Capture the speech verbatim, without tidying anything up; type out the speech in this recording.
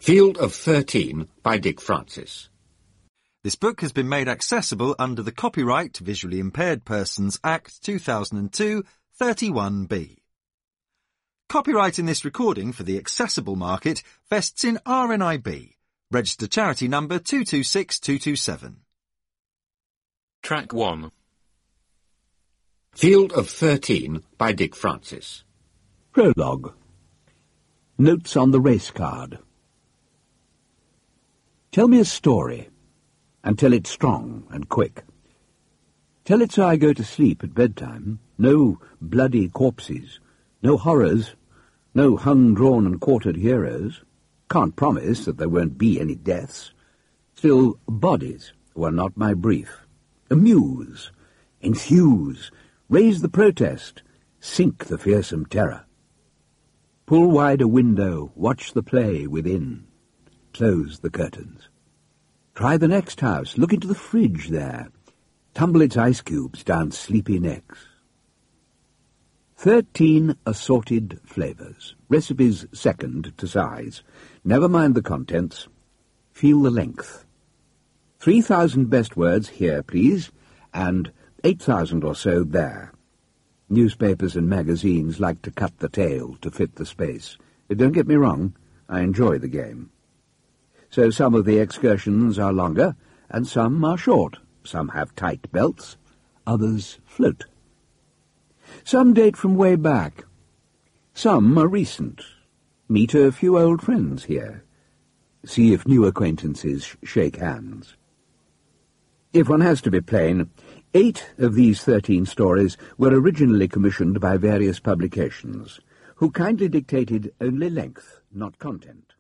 Field of Thirteen by Dick Francis. This book has been made accessible under the Copyright Visually Impaired Persons Act two thousand two, thirty-one B. Copyright in this recording for the accessible market vests in R N I B, registered charity number two two six two two seven. Track one. Field of Thirteen by Dick Francis. Prologue. Notes on the race card. Tell me a story, and tell it strong and quick. Tell it so I go to sleep at bedtime. No bloody corpses, no horrors, no hung, drawn and quartered heroes. Can't promise that there won't be any deaths. Still, bodies were not my brief. Amuse, enthuse, raise the protest, sink the fearsome terror. Pull wide a window, watch the play within. Close the curtains. Try the next house, look into the fridge there. Tumble its ice cubes down sleepy necks. Thirteen assorted flavours. Recipes second to size. Never mind the contents. Feel the length. Three thousand best words here, please, and eight thousand or so there. Newspapers and magazines like to cut the tail to fit the space. Don't get me wrong, I enjoy the game. So some of the excursions are longer, and some are short. Some have tight belts, others float. Some date from way back. Some are recent. Meet a few old friends here. See if new acquaintances sh shake hands. If one has to be plain, eight of these thirteen stories were originally commissioned by various publications, who kindly dictated only length, not content.